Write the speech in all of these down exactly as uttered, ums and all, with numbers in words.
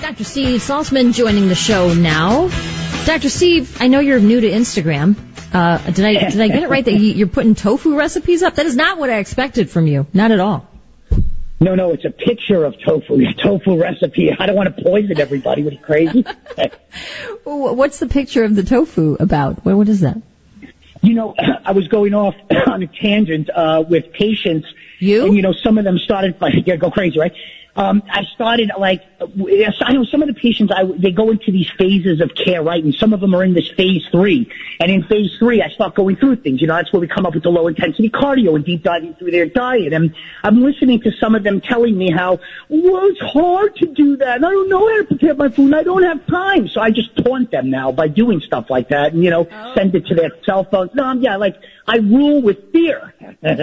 Doctor Steve Saltzman joining the show now. Doctor Steve, I know you're new to Instagram. Uh, did I did I get it right that you're putting tofu recipes up? That is not what I expected from you. Not at all. No, no, it's a picture of tofu. A tofu recipe. I don't want to poison everybody. What, are you crazy? What's the picture of the tofu about? What, what is that? You know, I was going off on a tangent uh, with patients. You? And, you know, some of them started, like, yeah, go crazy, right? Um, I started, like, I know some of the patients, I, they go into these phases of care, right? And some of them are in this phase three. And in phase three, I start going through things. You know, that's where we come up with the low intensity cardio and deep diving through their diet. And I'm listening to some of them telling me how, well, it's hard to do that. And I don't know how to prepare my food. And I don't have time. So I just taunt them now by doing stuff like that and, you know, oh. send it to their cell phones. No, I'm, yeah, like, I rule with fear.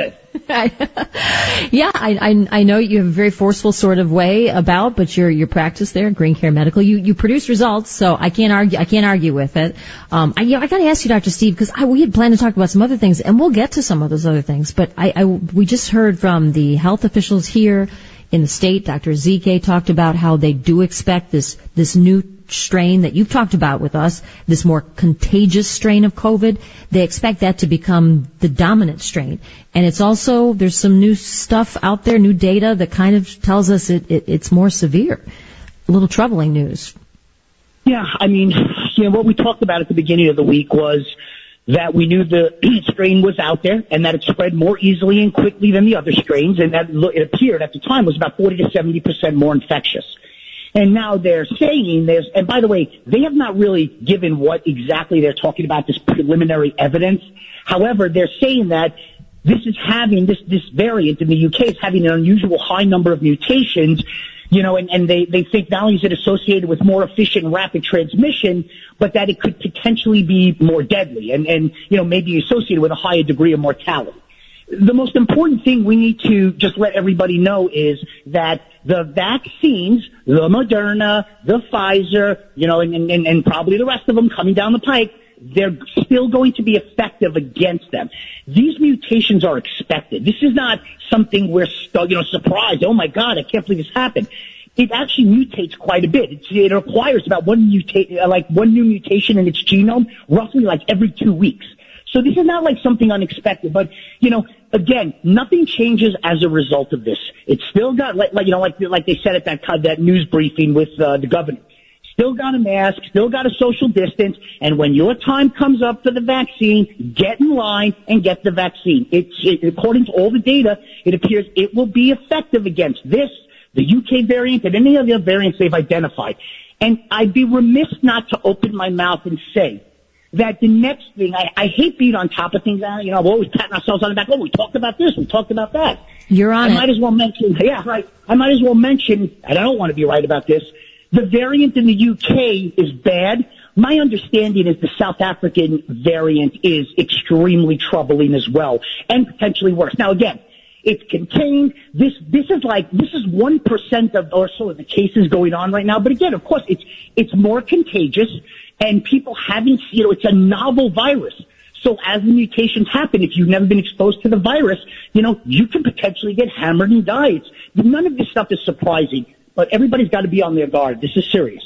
Yeah, I, I I know you have a very forceful sort of way about, but your your practice there, Green Care Medical, you you produce results, so I can't argue I can't argue with it. Um, I you know, I got to ask you, Doctor Steve, because I we had planned to talk about some other things, and we'll get to some of those other things. But I, I we just heard from the health officials here in the state. Doctor Ezike talked about how they do expect this this new strain that you've talked about with us, this more contagious strain of COVID, they expect that to become the dominant strain. And it's also, there's some new stuff out there, new data that kind of tells us it, it, it's more severe. A little troubling news. Yeah, I mean, you know, what we talked about at the beginning of the week was that we knew the strain was out there and that it spread more easily and quickly than the other strains, and that it appeared at the time was about forty to seventy percent more infectious. And now they're saying there's, and by the way, they have not really given what exactly they're talking about, this preliminary evidence. However, they're saying that this is having, this, this variant in the U K is having an unusual high number of mutations, you know, and, and they, they think not only is it associated with more efficient and rapid transmission, but that it could potentially be more deadly and, and, you know, maybe associated with a higher degree of mortality. The most important thing we need to just let everybody know is that the vaccines, the Moderna, the Pfizer, you know, and, and, and probably the rest of them coming down the pike, they're still going to be effective against them. These mutations are expected. This is not something we're, you know, surprised. Oh my God, I can't believe this happened. It actually mutates quite a bit. It's, it requires about one muta- like one new mutation in its genome, roughly like every two weeks. So this is not like something unexpected, but, you know, again, nothing changes as a result of this. It's still got, like, like you know, like, like they said at that, that news briefing with uh, the governor. Still got a mask, still got a social distance, and when your time comes up for the vaccine, get in line and get the vaccine. It's, it, according to all the data, it appears it will be effective against this, the U K variant, and any other variants they've identified. And I'd be remiss not to open my mouth and say that the next thing, I, I hate being on top of things, you know, we're always patting ourselves on the back. Oh, we talked about this, we talked about that. You're on I it. might as well mention, yeah, right. I might as well mention, and I don't want to be right about this, the variant in the U K is bad. My understanding is the South African variant is extremely troubling as well, and potentially worse. Now again, it's contained. This, this is like, this is one percent of, or so of the cases going on right now. But again, of course, it's, it's more contagious. And people haven't, you know, it's a novel virus. So as the mutations happen, if you've never been exposed to the virus, you know, you can potentially get hammered and die. It's, none of this stuff is surprising, but everybody's got to be on their guard. This is serious.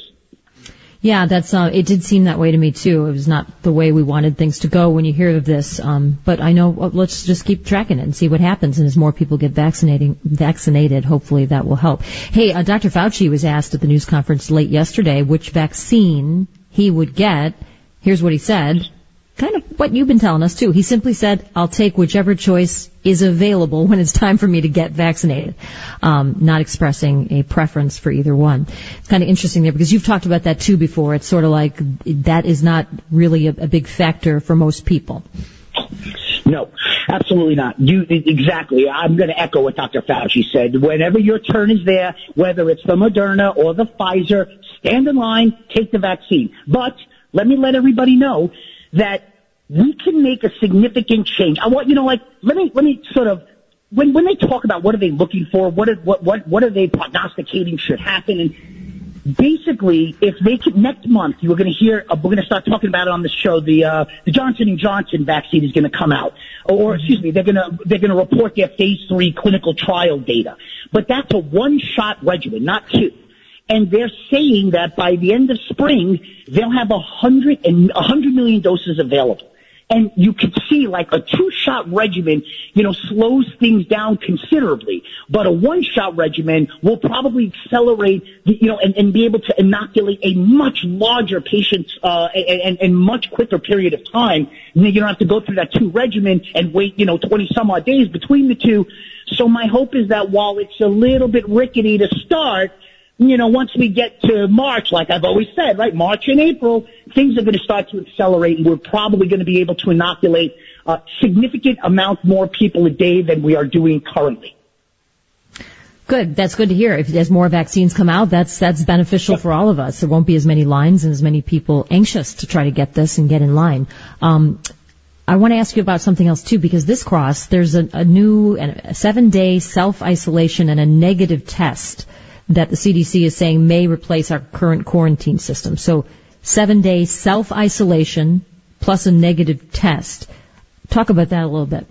Yeah, that's, uh, it did seem that way to me too. It was not the way we wanted things to go when you hear of this. Um, but I know, well, let's just keep tracking it and see what happens. And as more people get vaccinating, vaccinated, hopefully that will help. Hey, uh, Doctor Fauci was asked at the news conference late yesterday which vaccine he would get. Here's what he said. Kind of what you've been telling us too. He simply said, I'll take whichever choice is available when it's time for me to get vaccinated. Um, not expressing a preference for either one. It's kind of interesting there because you've talked about that too before. It's sort of like that is not really a, a big factor for most people. No, absolutely not. You, exactly. I'm going to echo what Doctor Fauci said. Whenever your turn is there, whether it's the Moderna or the Pfizer, stand in line, take the vaccine. But let me let everybody know that we can make a significant change. I want, you know, like, let me, let me sort of, when, when they talk about what are they looking for, what are, what, what, what are they prognosticating should happen, and basically, if they could, next month, you were going to hear, uh, we're going to start talking about it on the show, the, uh, the Johnson and Johnson vaccine is going to come out. Or, or excuse me, they're going to, they're going to report their phase three clinical trial data. But that's a one-shot regimen, not two. And they're saying that by the end of spring, they'll have a hundred and a hundred million doses available. And you can see like a two-shot regimen, you know, slows things down considerably. But a one-shot regimen will probably accelerate, the, you know, and, and be able to inoculate a much larger patient, uh, and, and much quicker period of time. And you don't have to go through that two regimen and wait, you know, twenty some odd days between the two. So my hope is that while it's a little bit rickety to start, you know, once we get to March, like I've always said, right, March and April, things are going to start to accelerate, and we're probably going to be able to inoculate a significant amount more people a day than we are doing currently. Good. That's good to hear. If as more vaccines come out, that's that's beneficial for all of us. There won't be as many lines and as many people anxious to try to get this and get in line. Um, I want to ask you about something else, too, because this cross, there's a, a new a seven-day self-isolation and a negative test that the C D C is saying may replace our current quarantine system. So seven-day self-isolation plus a negative test. Talk about that a little bit.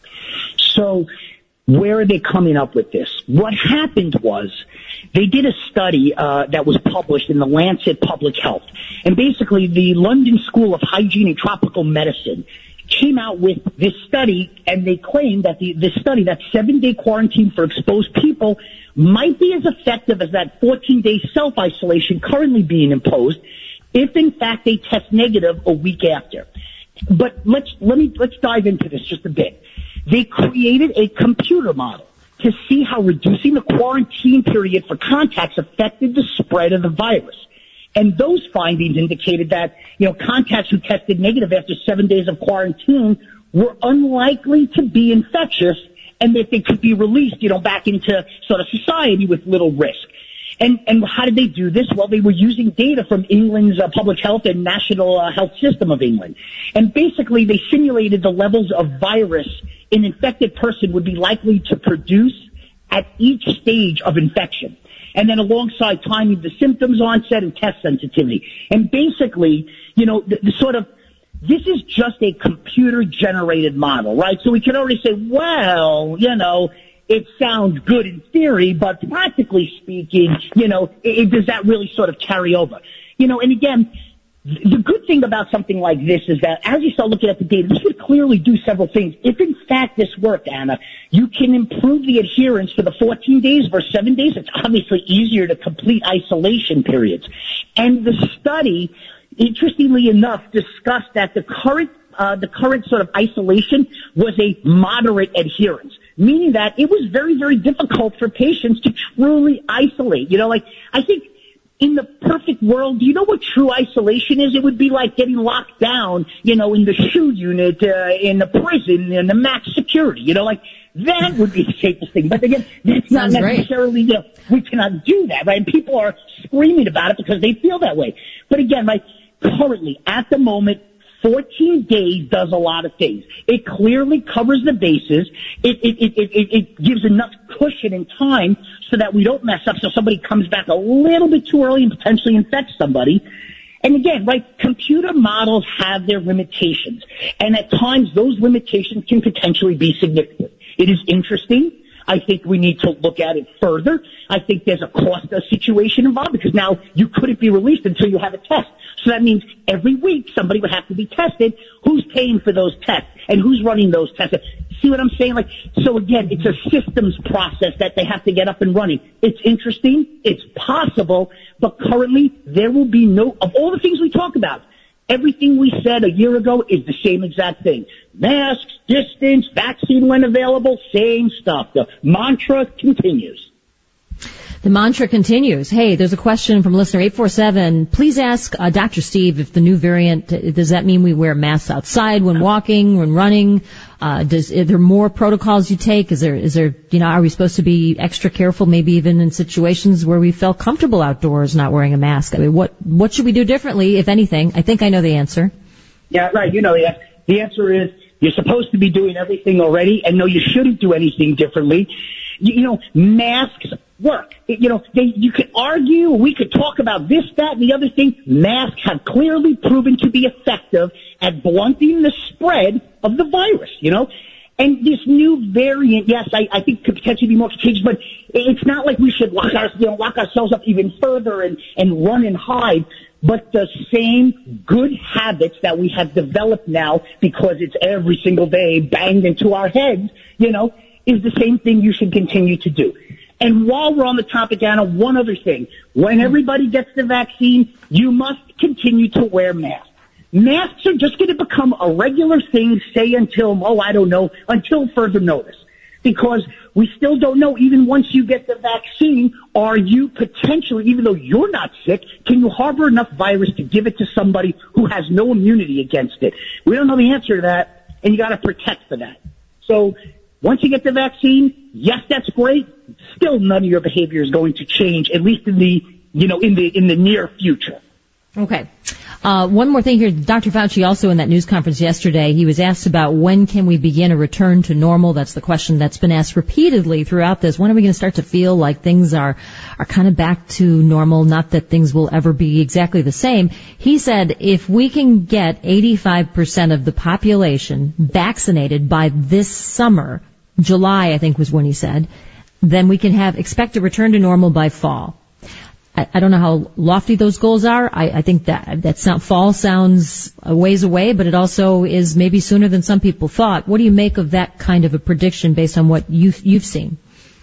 So where are they coming up with this? What happened was they did a study uh, that was published in the Lancet Public Health. And basically the London School of Hygiene and Tropical Medicine came out with this study, and they claimed that the, this study, that seven-day quarantine for exposed people, might be as effective as that fourteen-day self-isolation currently being imposed if, in fact, they test negative a week after. But let's let me let's dive into this just a bit. They created a computer model to see how reducing the quarantine period for contacts affected the spread of the virus. And those findings indicated that, you know, contacts who tested negative after seven days of quarantine were unlikely to be infectious, and that they could be released, you know, back into sort of society with little risk. And and how did they do this? Well, they were using data from England's uh, Public Health and National uh, Health System of England. And basically, they simulated the levels of virus an infected person would be likely to produce at each stage of infection. And then alongside timing the symptoms onset and test sensitivity. And basically, you know, the, the sort of, this is just a computer-generated model, right? So we can already say, well, you know, it sounds good in theory, but practically speaking, you know, it, it, does that really sort of carry over? You know, and again, the good thing about something like this is that as you start looking at the data, this would clearly do several things. If in fact this worked, Anna, you can improve the adherence for the fourteen days versus seven days. It's obviously easier to complete isolation periods. And the study, interestingly enough, discussed that the current uh, the current sort of isolation was a moderate adherence, meaning that it was very, very difficult for patients to truly isolate. You know, like, I think in the perfect world, do you know what true isolation is? It would be like getting locked down, you know, in the SHU unit, uh, in the prison, in the max security, you know, like, that would be the safest thing. But again, that's not Sounds necessarily, you know, we cannot do that, right? And people are screaming about it because they feel that way. But again, right, currently, at the moment, fourteen days does a lot of things. It clearly covers the bases. It, it, it, it, it gives enough cushion and time so that we don't mess up, so somebody comes back a little bit too early and potentially infects somebody. And again, right, computer models have their limitations. And at times, those limitations can potentially be significant. It is interesting. I think we need to look at it further. I think there's a cost situation involved because now you couldn't be released until you have a test. So that means every week somebody would have to be tested. Who's paying for those tests and who's running those tests? See what I'm saying? Like, so again, it's a systems process that they have to get up and running. It's interesting. It's possible, but currently there will be no, of all the things we talk about, everything we said a year ago is the same exact thing. Masks, distance, vaccine when available, same stuff. The mantra continues. The mantra continues. Hey, there's a question from listener eight four seven. Please ask uh, Doctor Steve if the new variant, does that mean we wear masks outside when walking, when running? Uh, does, are there more protocols you take? Is there, is there, you know, are we supposed to be extra careful, maybe even in situations where we felt comfortable outdoors not wearing a mask? I mean, what, what should we do differently, if anything? I think I know the answer. Yeah, right. You know, the, the answer is you're supposed to be doing everything already, and no, you shouldn't do anything differently. You, you know, masks work. It, you know, they, you could argue, we could talk about this, that, and the other thing. Masks have clearly proven to be effective at blunting the spread of the virus, you know. And this new variant, yes, I, I think could potentially be more contagious, but it's not like we should lock, our, you know, lock ourselves up even further and, and run and hide. But the same good habits that we have developed now, because it's every single day banged into our heads, you know, is the same thing you should continue to do. And while we're on the topic, Anna, one other thing. When everybody gets the vaccine, you must continue to wear masks. Masks are just going to become a regular thing, say until, oh, I don't know, until further notice. Because we still don't know, even once you get the vaccine, are you potentially, even though you're not sick, can you harbor enough virus to give it to somebody who has no immunity against it? We don't know the answer to that, and you got to protect for that. So once you get the vaccine, yes, that's great. Still, none of your behavior is going to change, at least in the, you know, in the in the near future. Okay. Uh, one more thing here. Doctor Fauci also in that news conference yesterday, he was asked about when can we begin a return to normal. That's the question that's been asked repeatedly throughout this. When are we going to start to feel like things are, are kind of back to normal? Not that things will ever be exactly the same. He said if we can get eighty-five percent of the population vaccinated by this summer, July I think was when he said, then we can have, expect a return to normal by fall. I don't know how lofty those goals are. I, I think that that sound, fall sounds a ways away, but it also is maybe sooner than some people thought. What do you make of that kind of a prediction based on what you've, you've seen?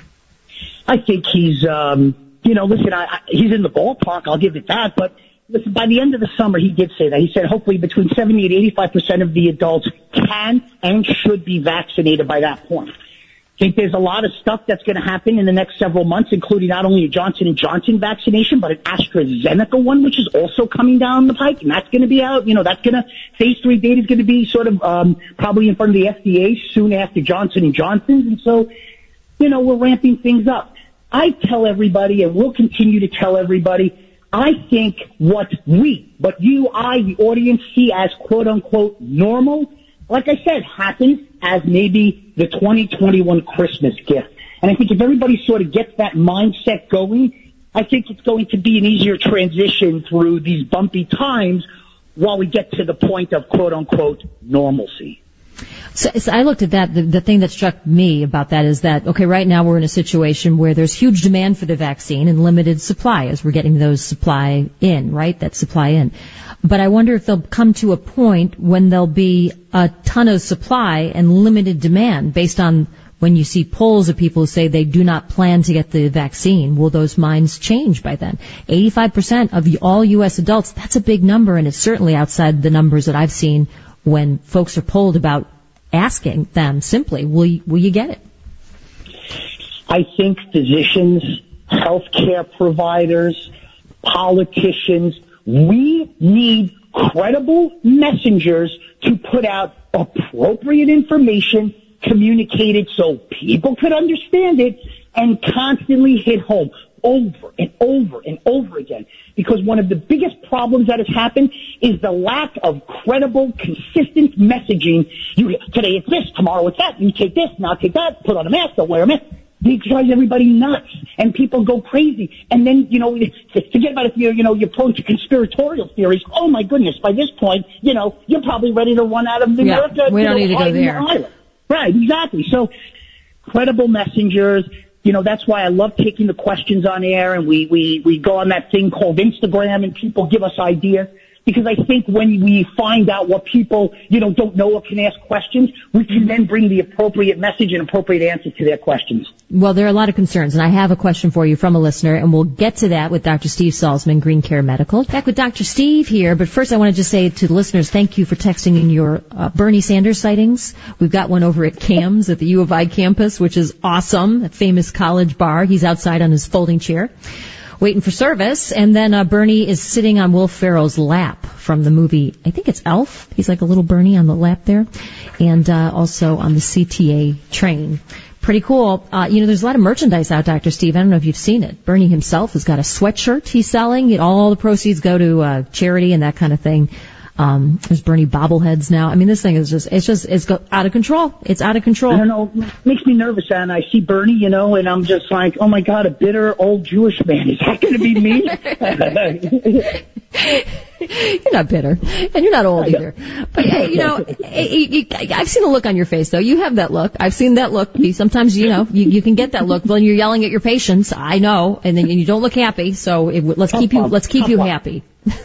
I think he's, um, you know, listen, I, I, he's in the ballpark. I'll give it that. But listen, by the end of the summer, he did say that. He said hopefully between seventy and eighty-five percent of the adults can and should be vaccinated by that point. I think there's a lot of stuff that's going to happen in the next several months, including not only a Johnson and Johnson vaccination, but an AstraZeneca one, which is also coming down the pike, and that's going to be out. You know, that's going to, phase three data is going to be sort of um, probably in front of the F D A soon after Johnson and Johnson's, and so, you know, we're ramping things up. I tell everybody, and we'll continue to tell everybody, I think what we, what you, I, the audience see as quote-unquote normal, like I said, happens as maybe the twenty twenty-one Christmas gift. And I think if everybody sort of gets that mindset going, I think it's going to be an easier transition through these bumpy times while we get to the point of quote-unquote normalcy. So, so I looked at that. The, the thing that struck me about that is that, okay, right now we're in a situation where there's huge demand for the vaccine and limited supply as we're getting those supply in, right? That supply in. But I wonder if they'll come to a point when there'll be a ton of supply and limited demand based on when you see polls of people who say they do not plan to get the vaccine. Will those minds change by then? eighty-five percent of all U S adults, that's a big number, and it's certainly outside the numbers that I've seen when folks are polled about asking them simply, will you, will you get it? I think physicians, healthcare providers, politicians, we need credible messengers to put out appropriate information, communicated so people could understand it, and constantly hit home over and over and over again. Because one of the biggest problems that has happened is the lack of credible, consistent messaging. You today it's this, tomorrow it's that. You take this, now take that, put on a mask, don't wear a mask. It drives everybody nuts, and people go crazy. And then, you know, forget about if you're, you know, you're prone to conspiratorial theories. Oh my goodness, by this point, you know, you're probably ready to run out of America. Yeah, we don't need to go there. The right, exactly. So, credible messengers. You know, that's why I love taking the questions on air, and we, we, we go on that thing called Instagram, and people give us ideas. Because I think when we find out what people, you know, don't know or can ask questions, we can then bring the appropriate message and appropriate answer to their questions. Well, there are a lot of concerns, and I have a question for you from a listener, and we'll get to that with Doctor Steve Salzman, Green Care Medical. Back with Doctor Steve here, but first I want to just say to the listeners, thank you for texting in your uh, Bernie Sanders sightings. We've got one over at Cam's at the U of I campus, which is awesome, that famous college bar. He's outside on his folding chair, waiting for service. And then uh, Bernie is sitting on Will Ferrell's lap from the movie, I think it's Elf. He's like a little Bernie on the lap there. And uh, also on the C T A train. Pretty cool. Uh, you know, there's a lot of merchandise out, Doctor Steve. I don't know if you've seen it. Bernie himself has got a sweatshirt he's selling. All the proceeds go to uh, charity and that kind of thing. Um, there's Bernie bobbleheads now. I mean, this thing is just, it's just, it's go, out of control. It's out of control. I don't know. It makes me nervous, and I see Bernie, you know, and I'm just like, oh my God, a bitter old Jewish man. Is that going to be me? You're not bitter, and you're not old either. But uh, you know, I've seen the look on your face, though. You have that look. I've seen that look. Sometimes, you know, you, you can get that look when you're yelling at your patients. I know, and then you don't look happy. So it, let's keep you let's keep you happy.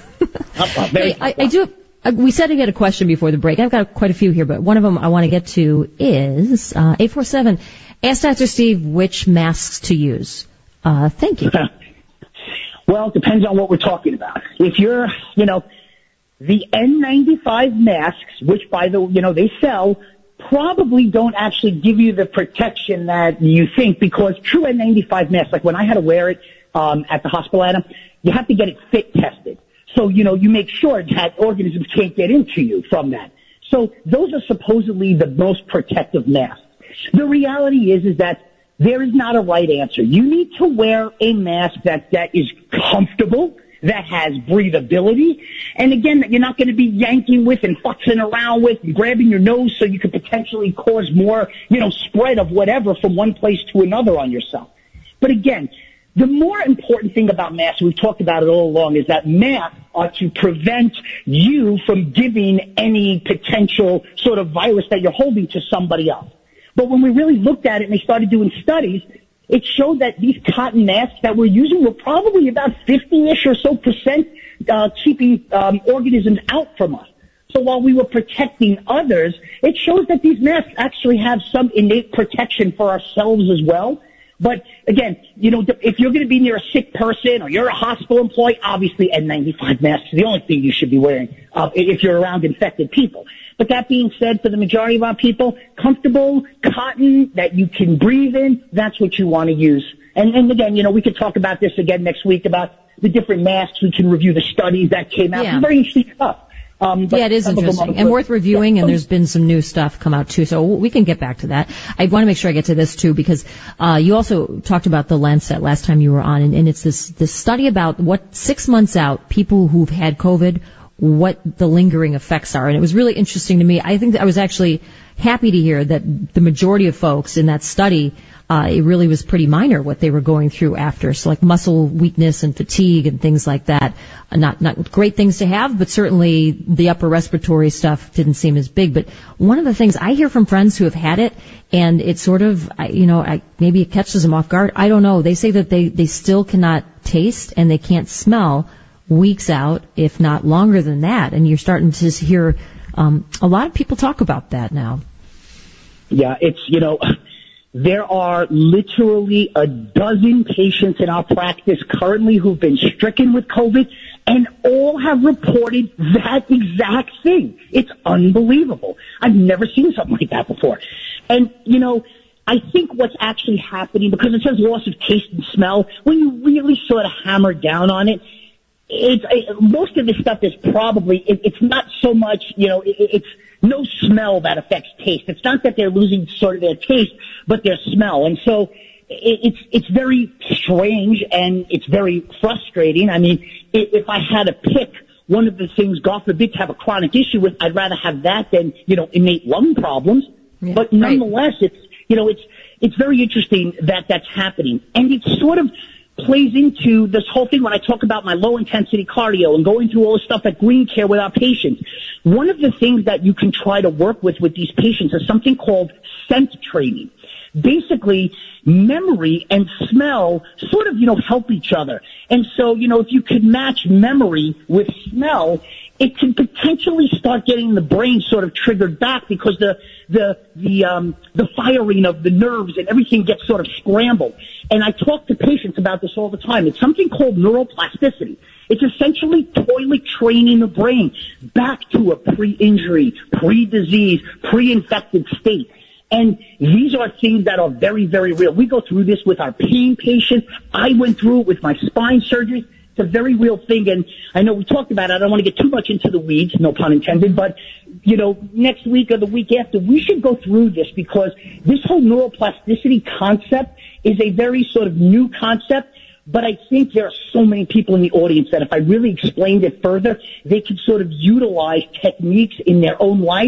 Hey, I, I do. We said to get a question before the break. I've got quite a few here, but one of them I want to get to is uh, eight four seven. Ask Doctor Steve which masks to use. Uh, thank you. Well, it depends on what we're talking about. If you're, you know, the N ninety-five masks, which by the, you know, they sell, probably don't actually give you the protection that you think, because true N ninety-five masks, like when I had to wear it um, at the hospital, Adam, you have to get it fit tested. So, you know, you make sure that organisms can't get into you from that. So those are supposedly the most protective masks. The reality is, is that there is not a right answer. You need to wear a mask that, that is comfortable, that has breathability, and again, that you're not going to be yanking with and futzing around with and grabbing your nose so you could potentially cause more, you know, spread of whatever from one place to another on yourself. But again, the more important thing about masks, we've talked about it all along, is that masks are to prevent you from giving any potential sort of virus that you're holding to somebody else. But when we really looked at it and they started doing studies, it showed that these cotton masks that we're using were probably about fifty-ish or so percent uh, keeping um, organisms out from us. So while we were protecting others, it shows that these masks actually have some innate protection for ourselves as well. But again, you know, if you're going to be near a sick person or you're a hospital employee, obviously N ninety-five masks is the only thing you should be wearing uh, if you're around infected people. But that being said, for the majority of our people, comfortable cotton that you can breathe in, that's what you want to use. And, and again, you know, we could talk about this again next week about the different masks. We can review the studies that came out. Yeah. It's very interesting stuff. Um, but yeah, it is interesting and worth reviewing, yeah. And there's been some new stuff come out too, so we can get back to that. I want to make sure I get to this too, because uh you also talked about the Lancet last time you were on, and, and it's this this study about what six months out people who've had COVID, what the lingering effects are, and it was really interesting to me. I think that I was actually happy to hear that the majority of folks in that study, uh, it really was pretty minor what they were going through after. So like muscle weakness and fatigue and things like that. Not, not great things to have, but certainly the upper respiratory stuff didn't seem as big. But one of the things I hear from friends who have had it, and it sort of, you know, I, maybe it catches them off guard. I don't know. They say that they, they still cannot taste and they can't smell weeks out, if not longer than that. And you're starting to hear, um, a lot of people talk about that now. Yeah, it's, you know, there are literally a dozen patients in our practice currently who've been stricken with COVID, and all have reported that exact thing. It's unbelievable. I've never seen something like that before. And, you know, I think what's actually happening, because it says loss of taste and smell, when you really sort of hammer down on it, it's, it, most of this stuff is probably, it, it's not so much, you know, it, it's no smell that affects taste. It's not that they're losing sort of their taste, but their smell. And so it, it's, it's very strange and it's very frustrating. I mean, if I had to pick one of the things, God forbid, to have a chronic issue with, I'd rather have that than, you know, innate lung problems. Yeah, but nonetheless, right. it's, you know, it's, it's very interesting that that's happening. And it sort of plays into this whole thing when I talk about my low intensity cardio and going through all the stuff at Green Care with our patients. One of the things that you can try to work with with these patients is something called scent training. Basically, memory and smell sort of, you know, help each other. And so, you know, if you could match memory with smell, it can potentially start getting the brain sort of triggered back, because the the the um the firing of the nerves and everything gets sort of scrambled. And I talk to patients about this all the time. It's something called neuroplasticity. It's essentially toilet training the brain back to a pre-injury, pre-disease, pre-infected state. And these are things that are very, very real. We go through this with our pain patients. I went through it with my spine surgery. It's a very real thing, and I know we talked about it. I don't want to get too much into the weeds, no pun intended, but, you know, next week or the week after, we should go through this, because this whole neuroplasticity concept is a very sort of new concept, but I think there are so many people in the audience that if I really explained it further, they could sort of utilize techniques in their own life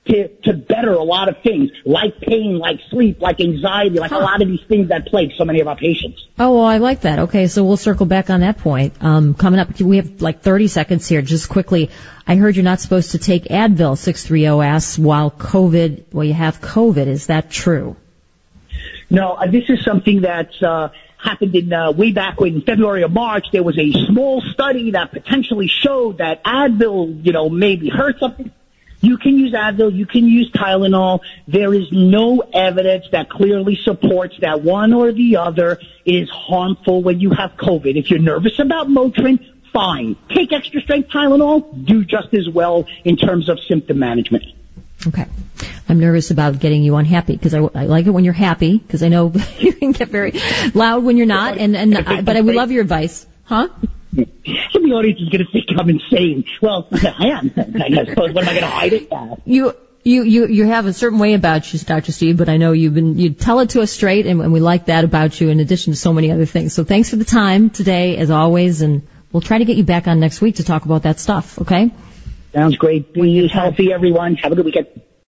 to, to better a lot of things, like pain, like sleep, like anxiety, like huh. a lot of these things that plague so many of our patients. Oh, well, I like that. Okay, so we'll circle back on that point. Um, coming up, we have like thirty seconds here. Just quickly, I heard you're not supposed to take Advil, six thirty asks, while COVID, well, you have COVID. Is that true? No, uh, this is something that uh, happened in uh, way back in February or March. There was a small study that potentially showed that Advil, you know, maybe hurt something. You can use Advil, you can use Tylenol. There is no evidence that clearly supports that one or the other is harmful when you have COVID. If you're nervous about Motrin, fine. Take extra strength Tylenol, do just as well in terms of symptom management. Okay. I'm nervous about getting you unhappy because I, I like it when you're happy because I know you can get very loud when you're not, and, and I, but I would love your advice. Huh? So the audience is going to think I'm insane. Well, I am. I suppose. What am I going to hide it at? You, you, you, you have a certain way about you, Doctor Steve, but I know you've been, you tell it to us straight, and, and we like that about you in addition to so many other things. So thanks for the time today, as always, and we'll try to get you back on next week to talk about that stuff, okay? Sounds great. Be healthy, everyone. Have a good weekend.